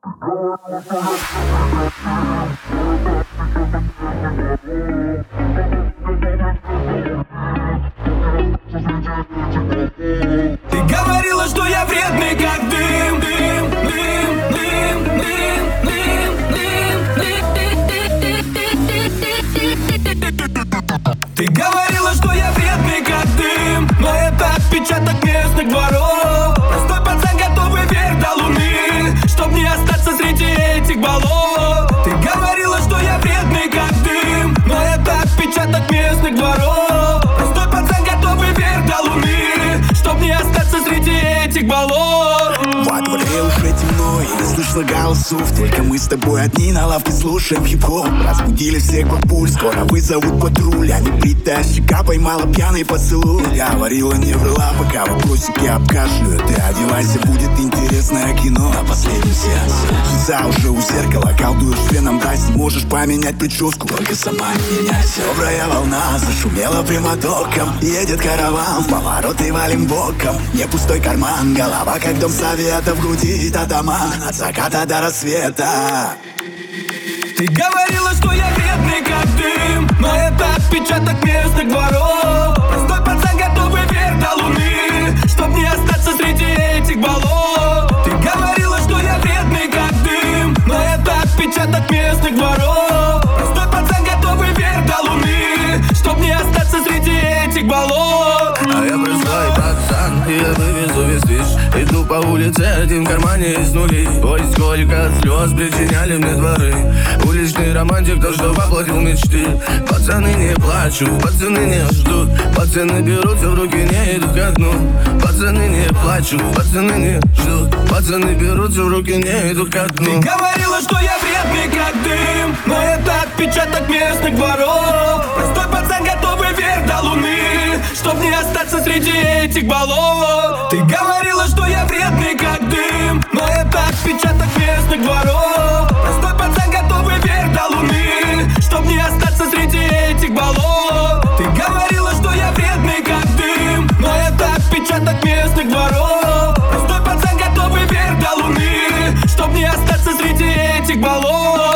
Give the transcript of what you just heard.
Ты говорила, что я вредный, как дым, дым, дым, дым, дым, дым, дым. Ты говорила, что я вредный, как дым, но это отпечаток местных дворов. Простой пацан, готовый вверх до луны, чтоб не остаться среди этих болот. Ты говорила, что я вредный, как дым, но это отпечаток местных дворов. Простой пацан, готовый вверх до луны, чтоб не остаться среди этих болот. Во дворе уже темно и не слышно голосов. Только мы с тобой одни на лавке слушаем хип-хоп. Разбудили всех бабуль, скоро вызовут патруль. А небритая щека поймала пьяный поцелуй. Говорила, не врала, пока вопросики обкашляют. Ты одевайся, будет интересное кино на последнем сеансе. Лица уже у зеркала, колдуешь феном, дай не можешь поменять прическу, только сама не меняйся. Добрая волна зашумела прямотоком, едет караван, в повороты валим боком. Не пустой карман, голова как дом совета, в груди татаман, от заката до рассвета. Ты говорила, что я вредный, как дым, но это отпечаток местных дворов. Простой пацан, готовый вверх до луны, чтоб не остаться среди этих болот. Ты говорила, что я вредный, как дым, но это отпечаток местных дворов. Простой пацан, готовый вверх до луны, чтоб не остаться среди этих болот. А я простой пацан, и я вывезу весь движ. Иду по улице, один в кармане из нулей. Ой, сколько слез причиняли мне дворы. Уличный романтик, то, что воплотил мечты. Пацаны не плачут, пацаны не ждут. Пацаны берутся в руки, не идут ко дну. Пацаны не плачут, пацаны не ждут. Пацаны берутся в руки, не идут ко дну. Ты говорила, что я вредный, как дым, но это отпечаток местных дворов. Простой пацан, готовый вверх до луны, чтоб не остаться среди этих болот. Ты говорила, что я вредный, как дым, но это отпечаток местных дворов. Простой пацан, готовый вверх до луны, чтоб не остаться среди этих болот. Ты говорила, что я вредный, как дым, но это отпечаток местных дворов. Простой пацан, готовый вверх до луны, чтоб не остаться среди этих болот.